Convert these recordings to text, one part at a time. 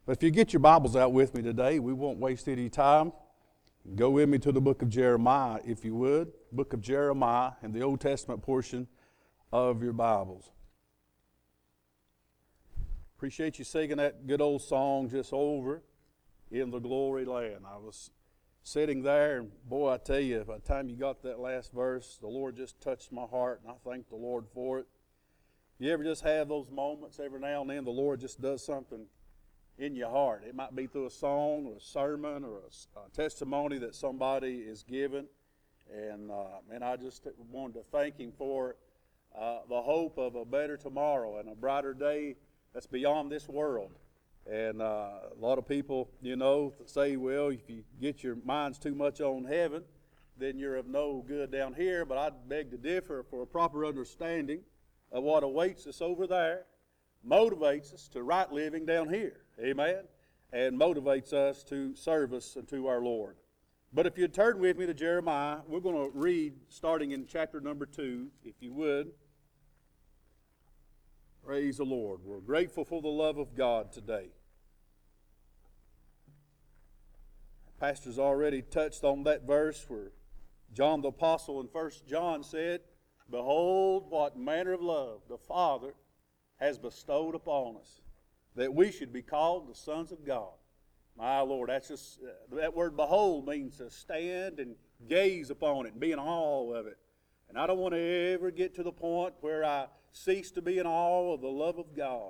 But if you get your Bibles out with me today, we won't waste any time. Go with me to the book of Jeremiah, if you would. Book of Jeremiah and the Old Testament portion of your Bibles. Appreciate you singing that good old song, Just Over in the Glory Land. I was sitting there, and boy, I tell you, by the time you got that last verse, the Lord just touched my heart, and I thank the Lord for it. You ever just have those moments every now and then the Lord just does something in your heart? It might be through a song or a sermon or a testimony that somebody is given. And I just wanted to thank Him for the hope of a better tomorrow and a brighter day that's beyond this world. And a lot of people, say, well, if you get your minds too much on heaven, then you're of no good down here. But I beg to differ. For a proper understanding of what awaits us over there motivates us to right living down here. Amen? And motivates us to service unto our Lord. But if you'd turn with me to Jeremiah, we're going to read starting in chapter number 2, if you would. Praise the Lord. We're grateful for the love of God today. Pastor's already touched on that verse where John the Apostle in 1 John said, "Behold, what manner of love the Father has bestowed upon us, that we should be called the sons of God." My Lord, that's just, that word behold means to stand and gaze upon it and be in awe of it. And I don't want to ever get to the point where I cease to be in awe of the love of God.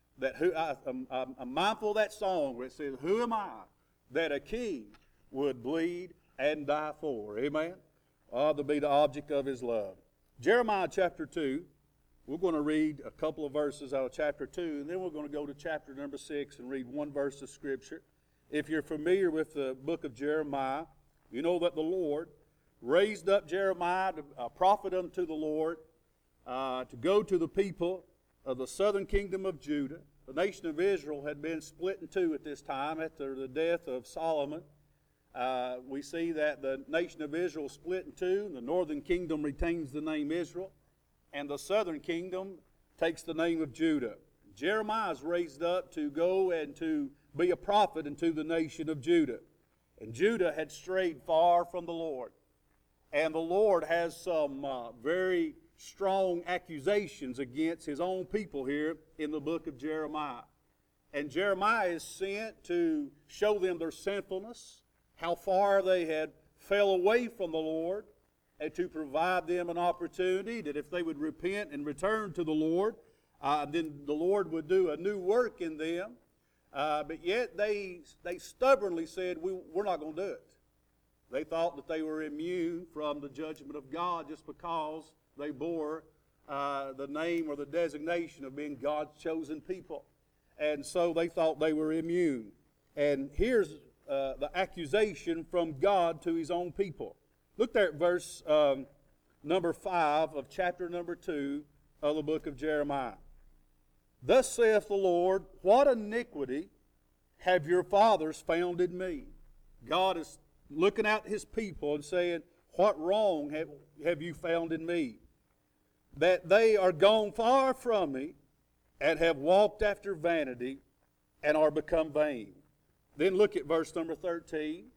I'm mindful of that song where it says, "Who am I that a king would bleed and die for?" Amen? To be the object of His love. Jeremiah chapter 2, we're going to read a couple of verses out of chapter 2, and then we're going to go to chapter number 6 and read one verse of Scripture. If you're familiar with the book of Jeremiah, you know that the Lord raised up Jeremiah, a prophet unto the Lord, to go to the people of the southern kingdom of Judah. The nation of Israel had been split in two at this time after the death of Solomon. We see that the nation of Israel split in two. The northern kingdom retains the name Israel, and the southern kingdom takes the name of Judah. Jeremiah is raised up to go and to be a prophet unto the nation of Judah. And Judah had strayed far from the Lord. And the Lord has some very strong accusations against His own people here in the book of Jeremiah. And Jeremiah is sent to show them their sinfulness, how far they had fell away from the Lord, and to provide them an opportunity that if they would repent and return to the Lord, then the Lord would do a new work in them. But yet they stubbornly said, we're not going to do it. They thought that they were immune from the judgment of God just because they bore the name or the designation of being God's chosen people. And so they thought they were immune. And here's the accusation from God to His own people. Look there at verse number 5 of chapter number 2 of the book of Jeremiah. "Thus saith the Lord, what iniquity have your fathers found in me?" God is looking at His people and saying, what wrong have you found in me? "That they are gone far from me, and have walked after vanity, and are become vain." Then look at verse number 13.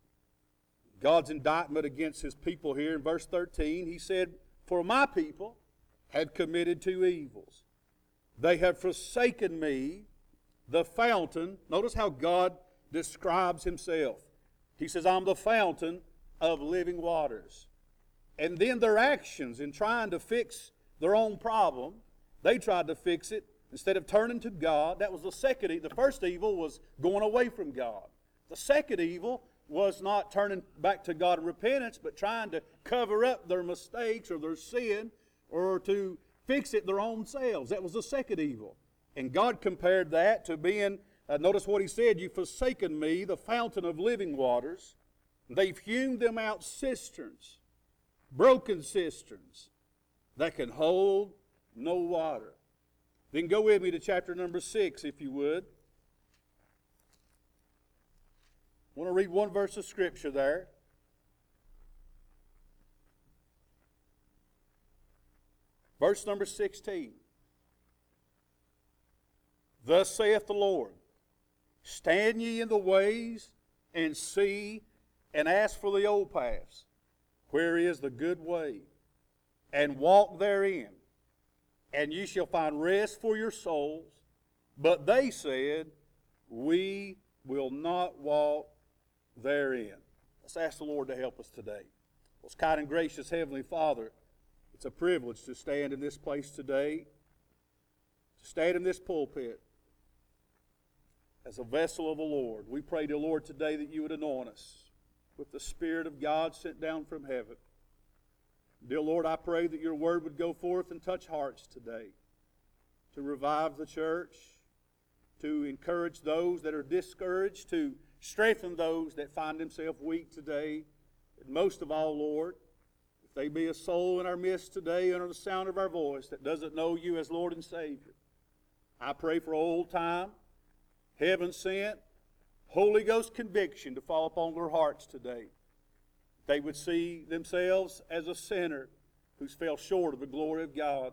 God's indictment against His people here. In verse 13, He said, "For my people have committed two evils. They have forsaken me, the fountain." Notice how God describes Himself. He says, "I'm the fountain of living waters." And then their actions in trying to fix their own problem, they tried to fix it instead of turning to God. That was the second evil. The first evil was going away from God. The second evil was not turning back to God in repentance, but trying to cover up their mistakes or their sin or to fix it their own selves. That was the second evil. And God compared that to being, notice what He said, "You've forsaken me, the fountain of living waters." They've hewn them out cisterns, broken cisterns, that can hold no water. Then go with me to chapter number 6, if you would. I want to read one verse of Scripture there. Verse number 16. "Thus saith the Lord, Stand ye in the ways, and see, and ask for the old paths, where is the good way, and walk therein, and ye shall find rest for your souls. But they said, we will not walk therein. Let's ask the Lord to help us today. Most kind and gracious Heavenly Father, it's a privilege to stand in this place today, to stand in this pulpit as a vessel of the Lord. We pray, dear Lord, today that you would anoint us with the Spirit of God sent down from heaven. Dear Lord, I pray that your word would go forth and touch hearts today, to revive the church, to encourage those that are discouraged, to strengthen those that find themselves weak today. And most of all, Lord, if there be a soul in our midst today under the sound of our voice that doesn't know you as Lord and Savior, I pray for old time, heaven sent, Holy Ghost conviction to fall upon their hearts today. They would see themselves as a sinner who's fell short of the glory of God.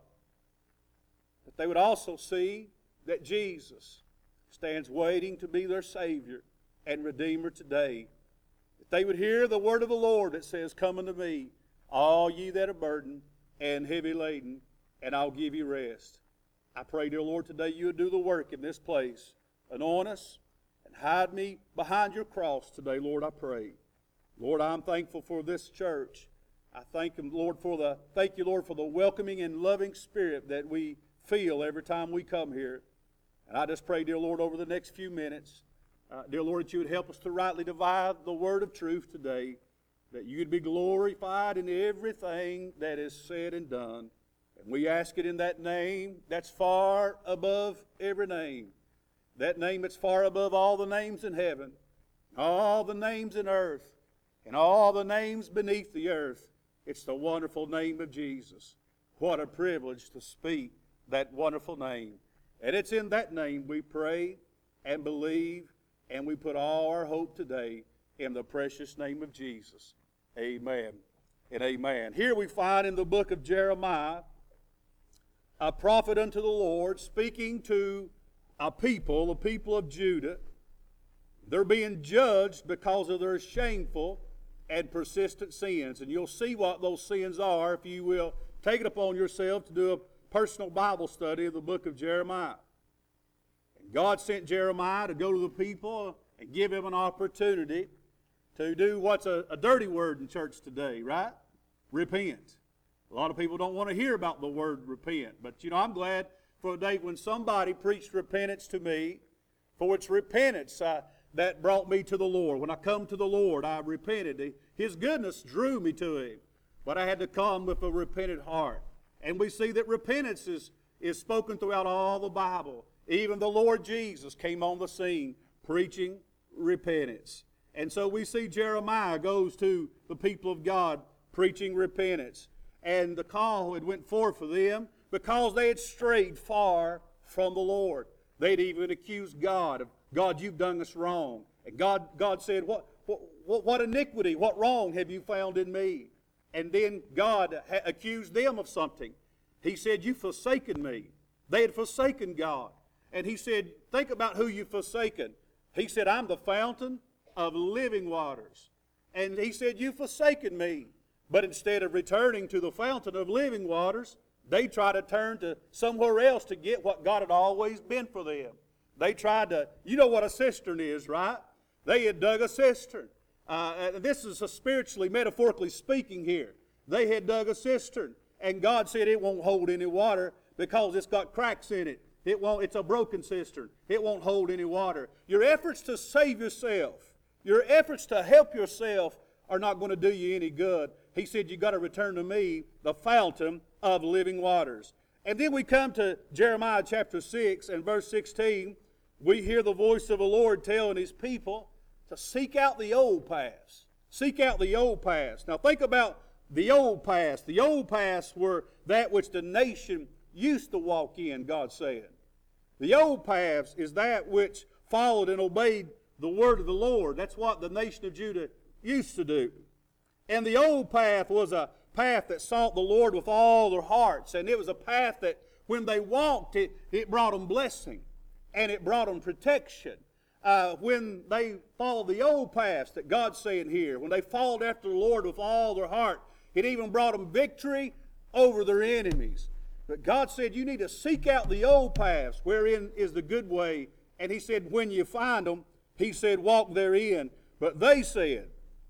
But they would also see that Jesus stands waiting to be their Savior and Redeemer today. That they would hear the word of the Lord that says, come unto me, all ye that are burdened and heavy laden, and I'll give you rest. I pray, dear Lord, today you would do the work in this place. Anoint us and hide me behind your cross today, Lord, I pray. Lord, I'm thankful for this church. I thank you, Lord, for the welcoming and loving spirit that we feel every time we come here. And I just pray, dear Lord, over the next few minutes, dear Lord, that you would help us to rightly divide the word of truth today, that you would be glorified in everything that is said and done. And we ask it in that name that's far above every name. That name that's far above all the names in heaven, all the names in earth, and all the names beneath the earth. It's the wonderful name of Jesus. What a privilege to speak that wonderful name. And it's in that name we pray and believe, and we put all our hope today in the precious name of Jesus. Amen and amen. Here we find in the book of Jeremiah a prophet unto the Lord speaking to a people, the people of Judah. They're being judged because of their shameful and persistent sins. And you'll see what those sins are if you will take it upon yourself to do a personal Bible study of the book of Jeremiah. And God sent Jeremiah to go to the people and give him an opportunity to do what's a dirty word in church today, right? Repent. A lot of people don't want to hear about the word repent. But, I'm glad for a day when somebody preached repentance to me, for it's repentance that brought me to the Lord. When I come to the Lord, I repented. His goodness drew me to Him, but I had to come with a repentant heart. And we see that repentance is spoken throughout all the Bible. Even the Lord Jesus came on the scene preaching repentance. And so we see Jeremiah goes to the people of God preaching repentance. And the call had went forth for them because they had strayed far from the Lord. They'd even accused God of, God, you've done us wrong. And God said, what iniquity, what wrong have you found in me? And then God accused them of something. He said, you've forsaken me. They had forsaken God. And He said, think about who you've forsaken. He said, I'm the fountain of living waters. And He said, you've forsaken me. But instead of returning to the fountain of living waters, they tried to turn to somewhere else to get what God had always been for them. They tried to, you know what a cistern is, right? They had dug a cistern. This is spiritually, metaphorically speaking here. They had dug a cistern, and God said it won't hold any water because it's got cracks in it. It's a broken cistern. It won't hold any water. Your efforts to save yourself, your efforts to help yourself are not going to do you any good. He said, you've got to return to me, the fountain of living waters. And then we come to Jeremiah chapter 6 and verse 16. We hear the voice of the Lord telling His people to seek out the old paths. Seek out the old paths. Now think about the old paths. The old paths were that which the nation used to walk in, God said. The old paths is that which followed and obeyed the word of the Lord. That's what the nation of Judah used to do. And the old path was a path that sought the Lord with all their hearts. And it was a path that when they walked, it brought them blessing. And it brought them protection. when they followed the old paths that God's saying here, when they followed after the Lord with all their heart, it even brought them victory over their enemies. But God said, you need to seek out the old paths, wherein is the good way. And He said, when you find them, He said, walk therein. But they said,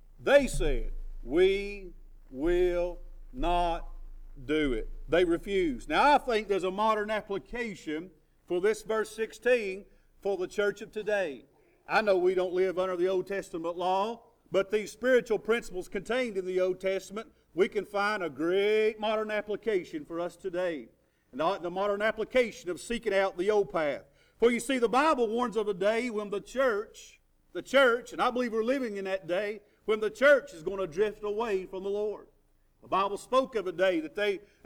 we will not do it. They refused. Now I think there's a modern application for this verse 16 for the church of today. I know we don't live under the Old Testament law, but these spiritual principles contained in the Old Testament, we can find a great modern application for us today. And the modern application of seeking out the old path. For you see, the Bible warns of a day when the church, and I believe we're living in that day, when the church is going to drift away from the Lord. The Bible spoke of a day that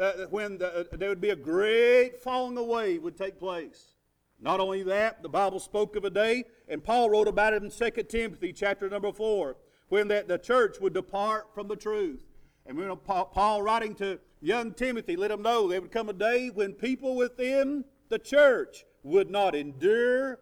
there would be a great falling away would take place. Not only that, the Bible spoke of a day, and Paul wrote about it in 2 Timothy chapter number 4, when the church would depart from the truth. And when Paul, writing to young Timothy, let him know there would come a day when people within the church would not endure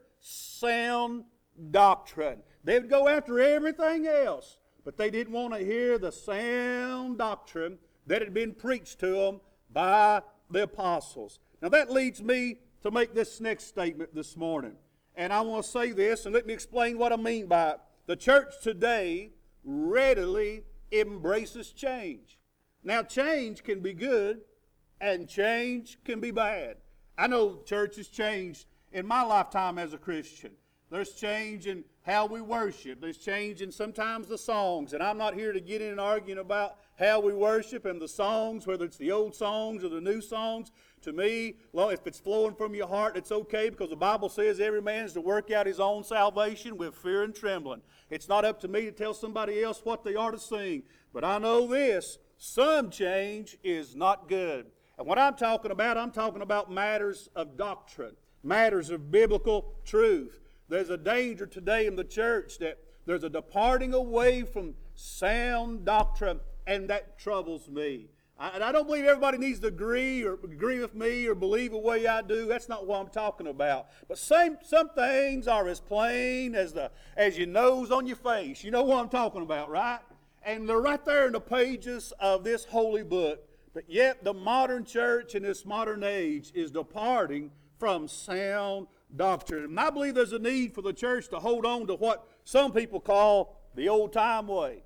sound doctrine. They would go after everything else, but they didn't want to hear the sound doctrine that had been preached to them by the apostles. Now that leads me to make this next statement this morning. And I want to say this, and let me explain what I mean by it. The church today readily embraces change. Now change can be good, and change can be bad. I know church has changed in my lifetime as a Christian. There's change in how we worship. There's change in sometimes the songs. And I'm not here to get in and arguing about how we worship and the songs, whether it's the old songs or the new songs. To me, if it's flowing from your heart, it's okay, because the Bible says every man is to work out his own salvation with fear and trembling. It's not up to me to tell somebody else what they are to sing. But I know this, some change is not good. And what I'm talking about matters of doctrine, matters of biblical truth. There's a danger today in the church that there's a departing away from sound doctrine, and that troubles me. I don't believe everybody needs to agree with me or believe the way I do. That's not what I'm talking about. But some things are as plain as your nose on your face. You know what I'm talking about, right? And they're right there in the pages of this holy book. But yet the modern church in this modern age is departing from sound doctrine. And I believe there's a need for the church to hold on to what some people call the old-time way.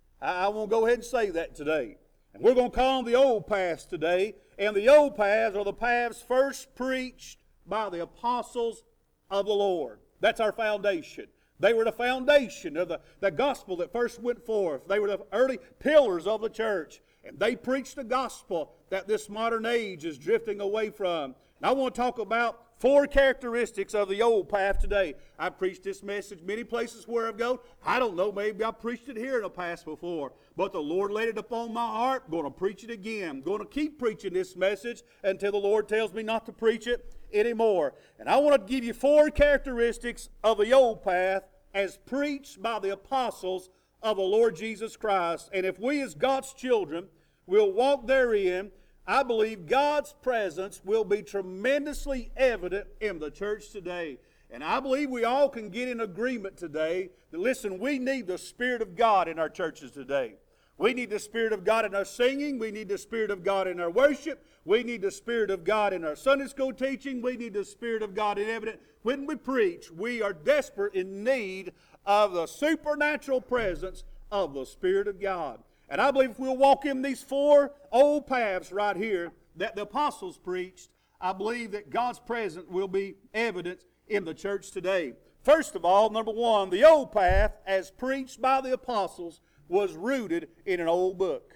I want to go ahead and say that today. And we're going to call them the old paths today. And the old paths are the paths first preached by the apostles of the Lord. That's our foundation. They were the foundation of the gospel that first went forth. They were the early pillars of the church. And they preached the gospel that this modern age is drifting away from. And I want to talk about 4 characteristics of the old path today. I've preached this message many places where I've gone. I don't know, maybe I preached it here in the past before. But the Lord laid it upon my heart. I'm going to preach it again. I'm going to keep preaching this message until the Lord tells me not to preach it anymore. And I want to give you 4 characteristics of the old path as preached by the apostles of the Lord Jesus Christ. And if we as God's children will walk therein, I believe God's presence will be tremendously evident in the church today. And I believe we all can get in agreement today that, listen, we need the Spirit of God in our churches today. We need the Spirit of God in our singing. We need the Spirit of God in our worship. We need the Spirit of God in our Sunday school teaching. We need the Spirit of God in evidence. When we preach, we are desperate in need of the supernatural presence of the Spirit of God. And I believe if we'll walk in these 4 old paths right here that the apostles preached, I believe that God's presence will be evident in the church today. First of all, number 1, the old path as preached by the apostles was rooted in an old book.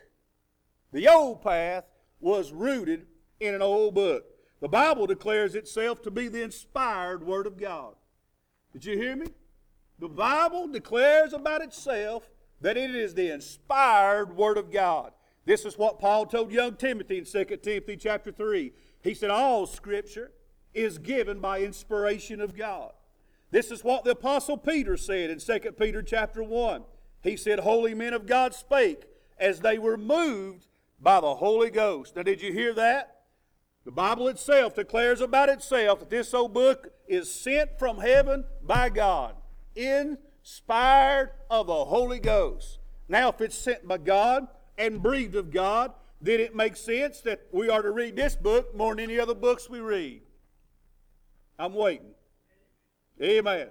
The old path was rooted in an old book. The Bible declares itself to be the inspired Word of God. Did you hear me? The Bible declares about itself that it is the inspired Word of God. This is what Paul told young Timothy in 2 Timothy chapter 3. He said, all Scripture is given by inspiration of God. This is what the Apostle Peter said in 2 Peter chapter 1. He said, holy men of God spake as they were moved by the Holy Ghost. Now did you hear that? The Bible itself declares about itself that this old book is sent from heaven by God. inspired of the Holy Ghost. Now, if it's sent by God and breathed of God, then it makes sense that we are to read this book more than any other books we read. I'm waiting. Amen.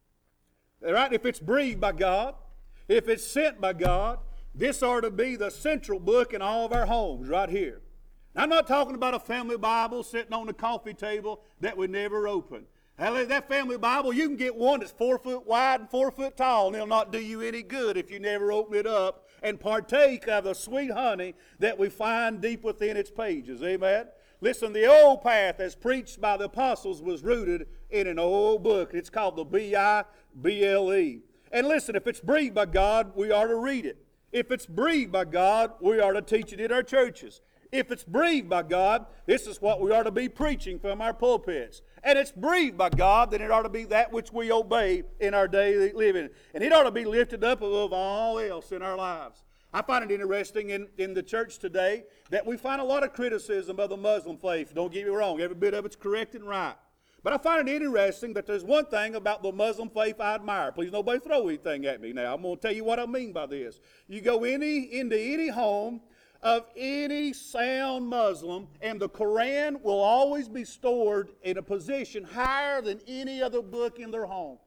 All right? If it's breathed by God, if it's sent by God, this ought to be the central book in all of our homes right here. I'm not talking about a family Bible sitting on the coffee table that we never open. That family Bible, you can get one that's 4 foot wide and 4 foot tall, and it'll not do you any good if you never open it up and partake of the sweet honey that we find deep within its pages. Amen? Listen, the old path as preached by the apostles was rooted in an old book. It's called the Bible. And listen, if it's breathed by God, we are to read it. If it's breathed by God, we are to teach it in our churches. If it's breathed by God, this is what we are to be preaching from our pulpits. And it's breathed by God, then it ought to be that which we obey in our daily living. And it ought to be lifted up above all else in our lives. I find it interesting in the church today that we find a lot of criticism of the Muslim faith. Don't get me wrong, every bit of it's correct and right. But I find it interesting that there's one thing about the Muslim faith I admire. Please, nobody throw anything at me now. I'm going to tell you what I mean by this. You go into any home of any sound Muslim, and the Quran will always be stored in a position higher than any other book in their home.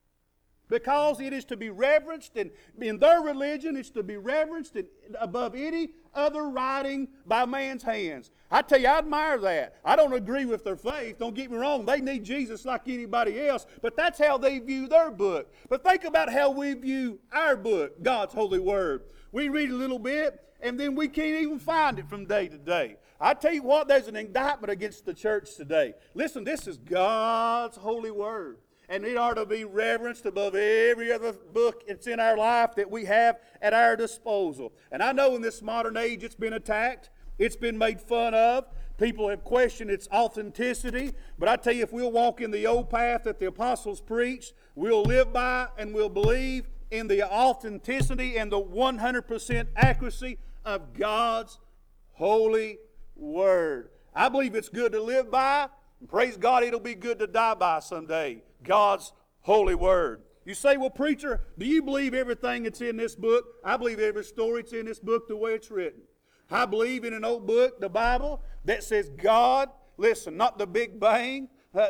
Because it is to be reverenced, and in their religion, it's to be reverenced above any other writing by man's hands. I tell you, I admire that. I don't agree with their faith. Don't get me wrong. They need Jesus like anybody else, but that's how they view their book. But think about how we view our book, God's holy word. We read a little bit, and then we can't even find it from day to day. I tell you what, there's an indictment against the church today. Listen, this is God's holy word. And it ought to be reverenced above every other book that's in our life that we have at our disposal. And I know in this modern age it's been attacked. It's been made fun of. People have questioned its authenticity. But I tell you, if we'll walk in the old path that the apostles preached, we'll live by and we'll believe in the authenticity and the 100% accuracy of God's holy word. I believe it's good to live by. And praise God, it'll be good to die by someday. God's holy word. You say, well, preacher, do you believe everything that's in this book? I believe every story that's in this book the way it's written. I believe in an old book, the Bible, that says God, listen, not the Big Bang,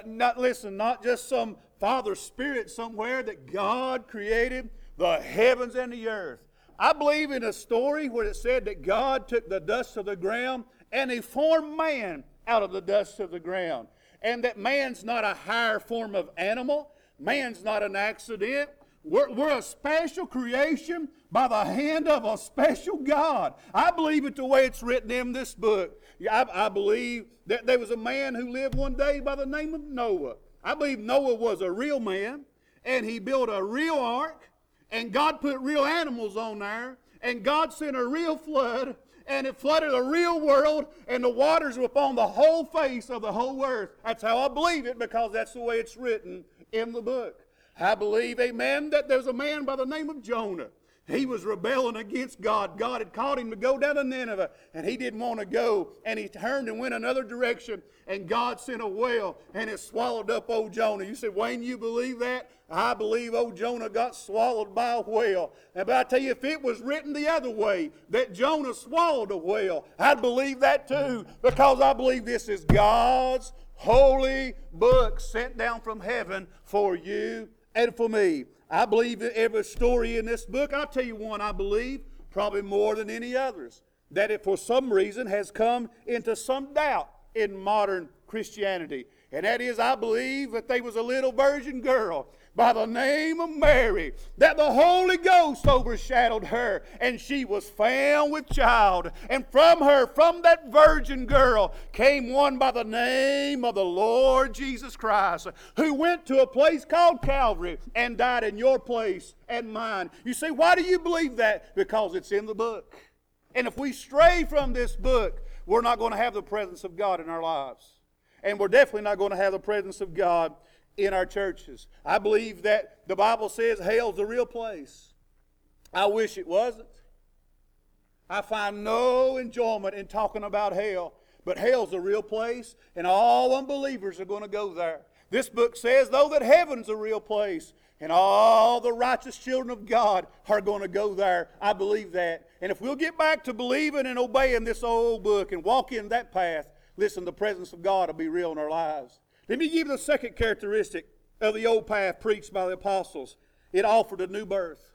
not just some Father Spirit somewhere, that God created the heavens and the earth. I believe in a story where it said that God took the dust of the ground and He formed man out of the dust of the ground. And that man's not a higher form of animal. Man's not an accident. We're a special creation by the hand of a special God. I believe it the way it's written in this book. I believe that there was a man who lived one day by the name of Noah. I believe Noah was a real man, and he built a real ark, and God put real animals on there, and God sent a real flood, and it flooded a real world, and the waters were upon the whole face of the whole earth. That's how I believe it, because that's the way it's written in the book. I believe, amen, that there's a man by the name of Jonah. He was rebelling against God. God had called him to go down to Nineveh, and he didn't want to go, and he turned and went another direction, and God sent a whale, and it swallowed up old Jonah. You said, Wayne, you believe that? I believe old Jonah got swallowed by a whale. But I tell you, if it was written the other way, that Jonah swallowed a whale, I'd believe that too, because I believe this is God's holy book sent down from heaven for you and for me. I believe in every story in this book. I'll tell you one I believe, probably more than any others, that it for some reason has come into some doubt in modern Christianity. And that is, I believe that there was a little virgin girl by the name of Mary, that the Holy Ghost overshadowed her, and she was found with child. And from her, from that virgin girl, came one by the name of the Lord Jesus Christ, who went to a place called Calvary and died in your place and mine. You say, why do you believe that? Because it's in the book. And if we stray from this book, we're not going to have the presence of God in our lives. And we're definitely not going to have the presence of God in our churches. I believe that the Bible says hell's a real place. I wish it wasn't. I find no enjoyment in talking about hell, but hell's a real place, and all unbelievers are going to go there. This book says, though, that heaven's a real place. And all the righteous children of God are going to go there. I believe that. And if we'll get back to believing and obeying this old book and walk in that path, listen, the presence of God will be real in our lives. Let me give you the second characteristic of the old path preached by the apostles. It offered a new birth.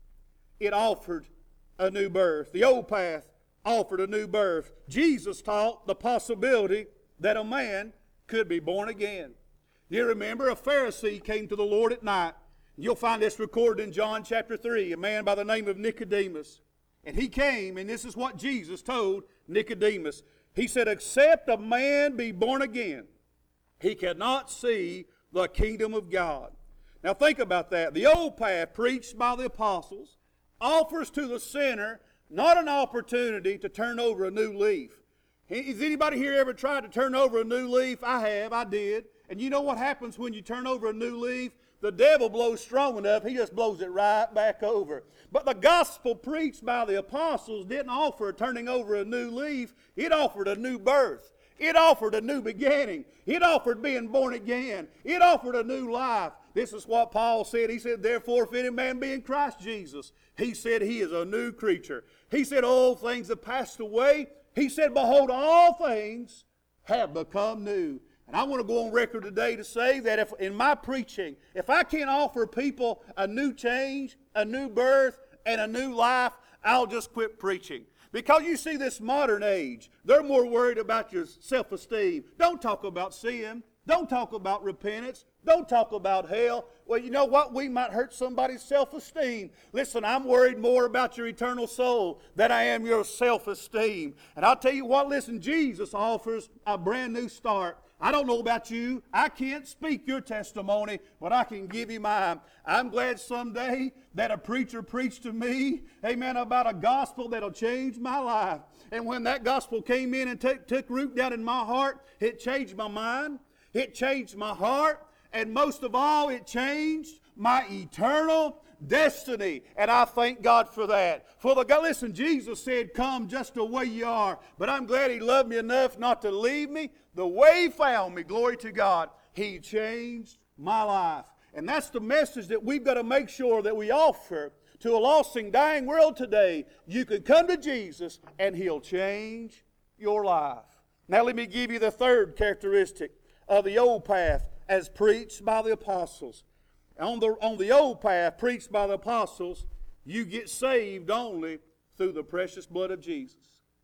It offered a new birth. The old path offered a new birth. Jesus taught the possibility that a man could be born again. You remember a Pharisee came to the Lord at night. You'll find this recorded in John chapter 3, a man by the name of Nicodemus. And he came, and this is what Jesus told Nicodemus. He said, except a man be born again, he cannot see the kingdom of God. Now think about that. The old path preached by the apostles offers to the sinner not an opportunity to turn over a new leaf. Has anybody here ever tried to turn over a new leaf? I have. I did. And you know what happens when you turn over a new leaf? The devil blows strong enough, he just blows it right back over. But the gospel preached by the apostles didn't offer turning over a new leaf. It offered a new birth. It offered a new beginning. It offered being born again. It offered a new life. This is what Paul said. He said, therefore, if any man be in Christ Jesus, he said he is a new creature. He said, old things have passed away. He said, behold, all things have become new. And I want to go on record today to say that if in my preaching, if I can't offer people a new change, a new birth, and a new life, I'll just quit preaching. Because you see this modern age, they're more worried about your self-esteem. Don't talk about sin. Don't talk about repentance. Don't talk about hell. Well, you know what? We might hurt somebody's self-esteem. Listen, I'm worried more about your eternal soul than I am your self-esteem. And I'll tell you what, listen, Jesus offers a brand new start. I don't know about you. I can't speak your testimony, but I can give you mine. I'm glad someday that a preacher preached to me, amen, about a gospel that'll change my life. And when that gospel came in and took root down in my heart, it changed my mind. It changed my heart. And most of all, it changed my eternal destiny. And I thank God for that. Listen, Jesus said, come just the way you are. But I'm glad He loved me enough not to leave me the way He found me. Glory to God. He changed my life. And that's the message that we've got to make sure that we offer to a lost and dying world today. You can come to Jesus and He'll change your life. Now let me give you the third characteristic of the old path as preached by the apostles. On the old path preached by the apostles, you get saved only through the precious blood of Jesus.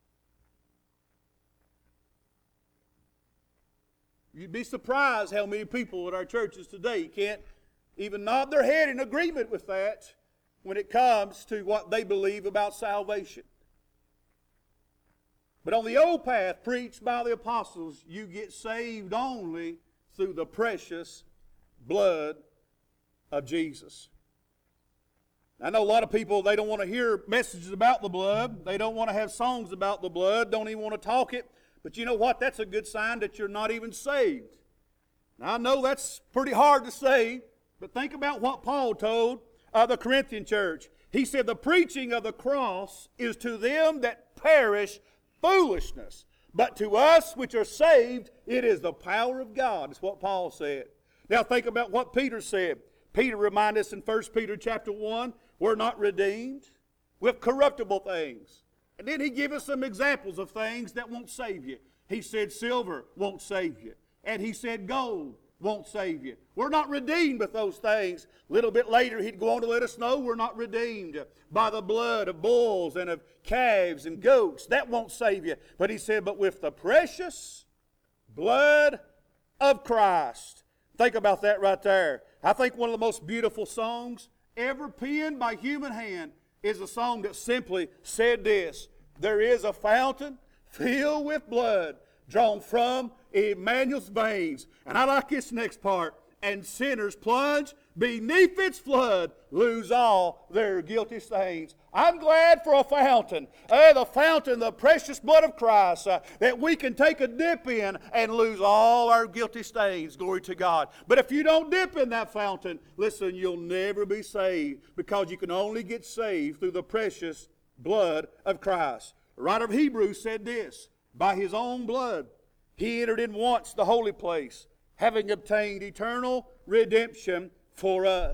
You'd be surprised how many people at our churches today can't even nod their head in agreement with that when it comes to what they believe about salvation. But on the old path preached by the apostles, you get saved only through the precious blood of Jesus. I know a lot of people, they don't want to hear messages about the blood. They don't want to have songs about the blood, don't even want to talk it. But you know what? That's a good sign that you're not even saved. Now, I know that's pretty hard to say, but think about what Paul told the Corinthian church. He said, the preaching of the cross is to them that perish foolishness, but to us which are saved, it is the power of God. That's what Paul said. Now think about what Peter said. Peter reminded us in 1 Peter chapter 1, we're not redeemed with corruptible things. And then he gave us some examples of things that won't save you. He said silver won't save you. And he said gold won't save you. We're not redeemed with those things. A little bit later, he'd go on to let us know we're not redeemed by the blood of bulls and of calves and goats. That won't save you. But he said, but with the precious blood of Christ. Think about that right there. I think one of the most beautiful songs ever penned by human hand is a song that simply said this: there is a fountain filled with blood drawn from Emmanuel's veins. And I like this next part. And sinners plunge beneath its flood, lose all their guilty stains. I'm glad for a fountain, the fountain, the precious blood of Christ, that we can take a dip in and lose all our guilty stains. Glory to God. But if you don't dip in that fountain, listen, you'll never be saved, because you can only get saved through the precious blood of Christ. The writer of Hebrews said this: by His own blood He entered in once the holy place, having obtained eternal redemption for us.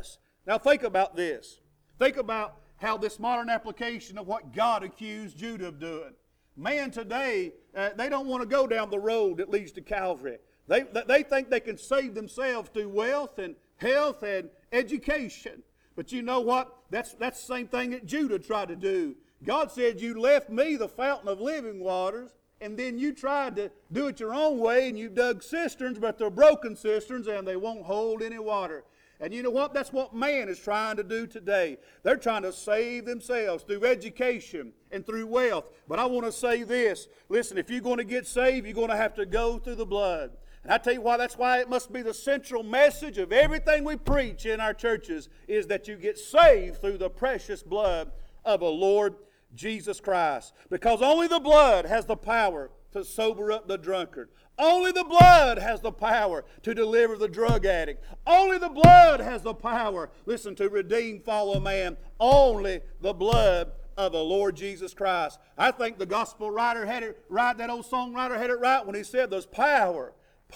Now think about this. Think about how this modern application of what God accused Judah of doing. Man today, they don't want to go down the road that leads to Calvary. They think they can save themselves through wealth and health and education. But you know what? That's the same thing that Judah tried to do. God said, you left me the fountain of living waters, and then you tried to do it your own way, and you dug cisterns, but they're broken cisterns, and they won't hold any water. And you know what? That's what man is trying to do today. They're trying to save themselves through education and through wealth. But I want to say this. Listen, if you're going to get saved, you're going to have to go through the blood. And I tell you why, that's why it must be the central message of everything we preach in our churches is that you get saved through the precious blood of the Lord Jesus Christ. Because only the blood has the power to sober up the drunkard. Only the blood has the power to deliver the drug addict. Only the blood has the power, listen, to redeem fallen man. Only the blood of the Lord Jesus Christ. I think the gospel writer had it right, that old songwriter had it right when he said there's power,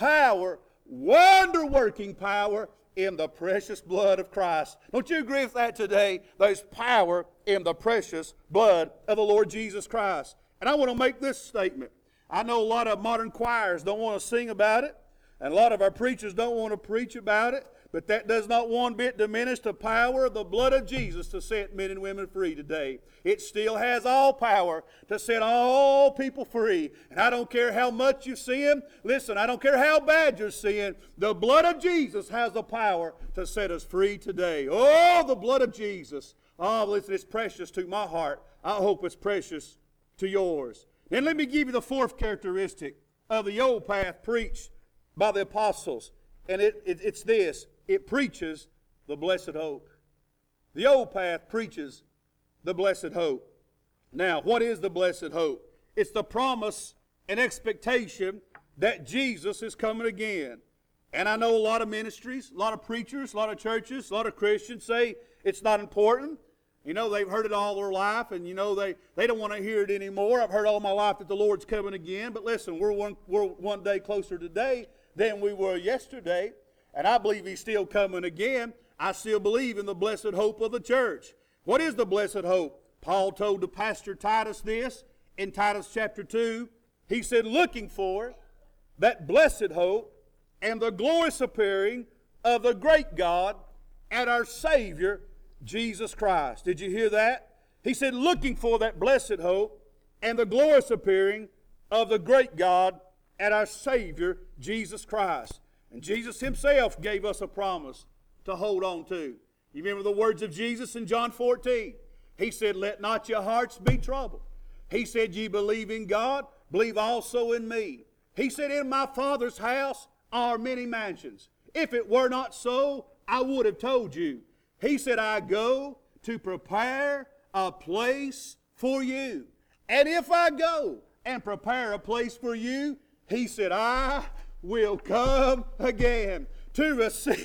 wonder-working power in the precious blood of Christ. Don't you agree with that today? There's power in the precious blood of the Lord Jesus Christ. And I want to make this statement. I know a lot of modern choirs don't want to sing about it, and a lot of our preachers don't want to preach about it, but that does not one bit diminish the power of the blood of Jesus to set men and women free today. It still has all power to set all people free. And I don't care how much you sin. Listen, I don't care how bad you're sin. The blood of Jesus has the power to set us free today. Oh, the blood of Jesus. Oh, listen, it's precious to my heart. I hope it's precious to yours. And let me give you the fourth characteristic of the old path preached by the apostles. And it's this. It preaches the blessed hope. The old path preaches the blessed hope. Now, what is the blessed hope? It's the promise and expectation that Jesus is coming again. And I know a lot of ministries, a lot of preachers, a lot of churches, a lot of Christians say it's not important. You know, they've heard it all their life, and you know, they don't want to hear it anymore. I've heard all my life that the Lord's coming again. But listen, we're one day closer today than we were yesterday. And I believe He's still coming again. I still believe in the blessed hope of the church. What is the blessed hope? Paul told the pastor Titus this in Titus chapter 2. He said, looking for that blessed hope and the glorious appearing of the great God and our Savior, Jesus Christ. Did you hear that? He said, looking for that blessed hope and the glorious appearing of the great God and our Savior, Jesus Christ. And Jesus Himself gave us a promise to hold on to. You remember the words of Jesus in John 14? He said, let not your hearts be troubled. He said, ye believe in God, believe also in me. He said, in my Father's house are many mansions. If it were not so, I would have told you. He said, I go to prepare a place for you. And if I go and prepare a place for you, He said, I will come again to receive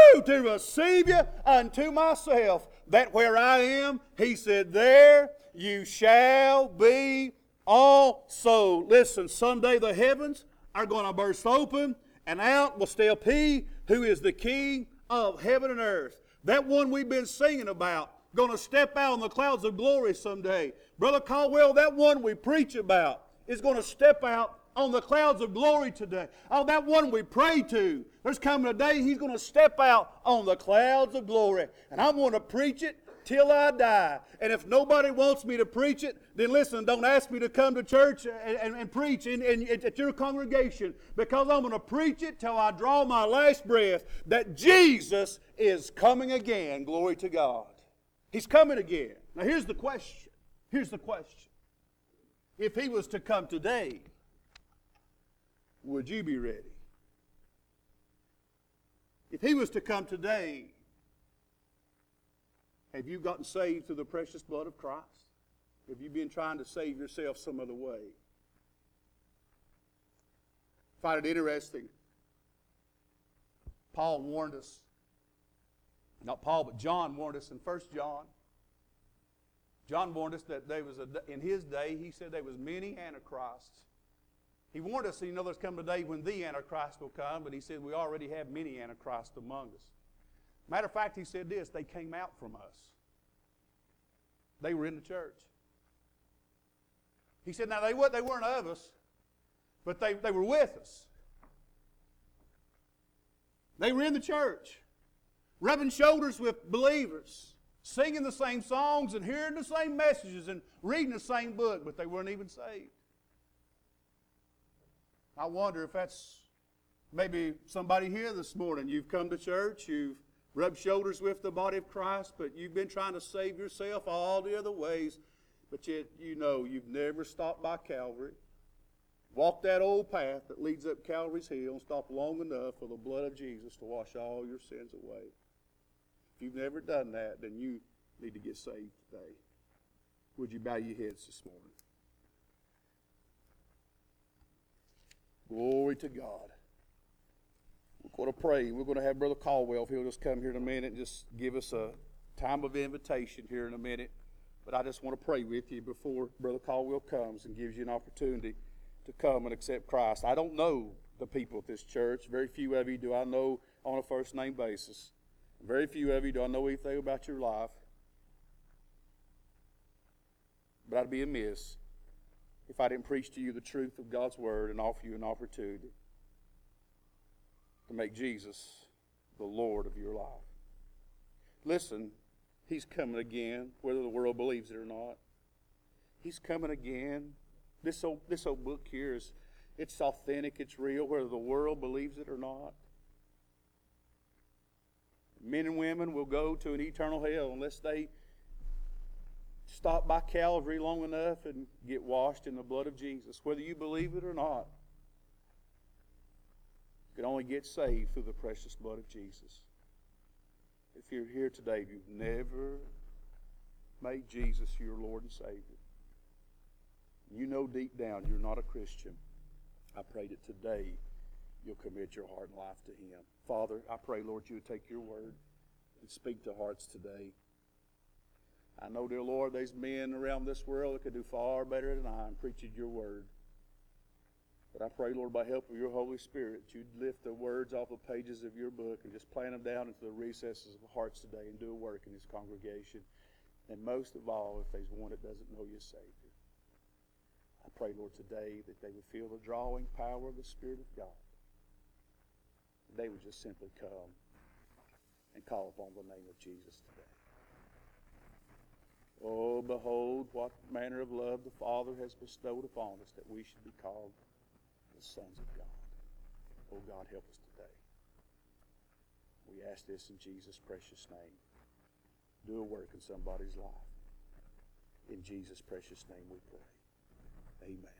you unto myself, that where I am, He said, there you shall be also. Listen, someday the heavens are going to burst open, and out will step He who is the King of heaven and earth. That one we've been singing about, going to step out on the clouds of glory someday. Brother Caldwell, that one we preach about is going to step out on the clouds of glory today. Oh, that one we pray to. There's coming a day He's going to step out on the clouds of glory. And I'm going to preach it till I die. And if nobody wants me to preach it, then listen, don't ask me to come to church and preach at your congregation, because I'm going to preach it till I draw my last breath that Jesus is coming again. Glory to God. He's coming again. Now here's the question. Here's the question. If He was to come today, would you be ready? If He was to come today, have you gotten saved through the precious blood of Christ? Have you been trying to save yourself some other way? I find it interesting. Paul warned us, not Paul, but John warned us in 1 John. John warned us that there was in his day, he said there was many antichrists. He warned us, there's coming a day when the Antichrist will come, but he said we already have many Antichrists among us. Matter of fact, he said this, they came out from us. They were in the church. He said, now they weren't of us, but they were with us. They were in the church, rubbing shoulders with believers, singing the same songs and hearing the same messages and reading the same book, but they weren't even saved. I wonder if that's maybe somebody here this morning. You've come to church, you've rubbed shoulders with the body of Christ, but you've been trying to save yourself all the other ways, but yet you know you've never stopped by Calvary, walked that old path that leads up Calvary's hill, and stopped long enough for the blood of Jesus to wash all your sins away. If you've never done that, then you need to get saved today. Would you bow your heads this morning? Glory to God. We're going to pray. We're going to have Brother Caldwell, if he'll just come here in a minute and just give us a time of invitation here in a minute. But I just want to pray with you before Brother Caldwell comes and gives you an opportunity to come and accept Christ. I don't know the people at this church. Very few of you do I know on a first-name basis. Very few of you do I know anything about your life. But I'd be amiss if I didn't preach to you the truth of God's Word and offer you an opportunity to make Jesus the Lord of your life. Listen, He's coming again, whether the world believes it or not. He's coming again. This old book here it's authentic, it's real, whether the world believes it or not. Men and women will go to an eternal hell unless they stop by Calvary long enough and get washed in the blood of Jesus. Whether you believe it or not, you can only get saved through the precious blood of Jesus. If you're here today, you've never made Jesus your Lord and Savior, you know deep down you're not a Christian, I pray that today you'll commit your heart and life to Him. Father, I pray, Lord, you would take your word and speak to hearts today. I know, dear Lord, there's men around this world that could do far better than I in preaching your word. But I pray, Lord, by help of your Holy Spirit, you'd lift the words off the pages of your book and just plant them down into the recesses of the hearts today and do a work in this congregation. And most of all, if there's one that doesn't know you as Savior, I pray, Lord, today that they would feel the drawing power of the Spirit of God. They would just simply come and call upon the name of Jesus today. Oh, behold, what manner of love the Father has bestowed upon us that we should be called the sons of God. Oh, God, help us today. We ask this in Jesus' precious name. Do a work in somebody's life. In Jesus' precious name we pray. Amen.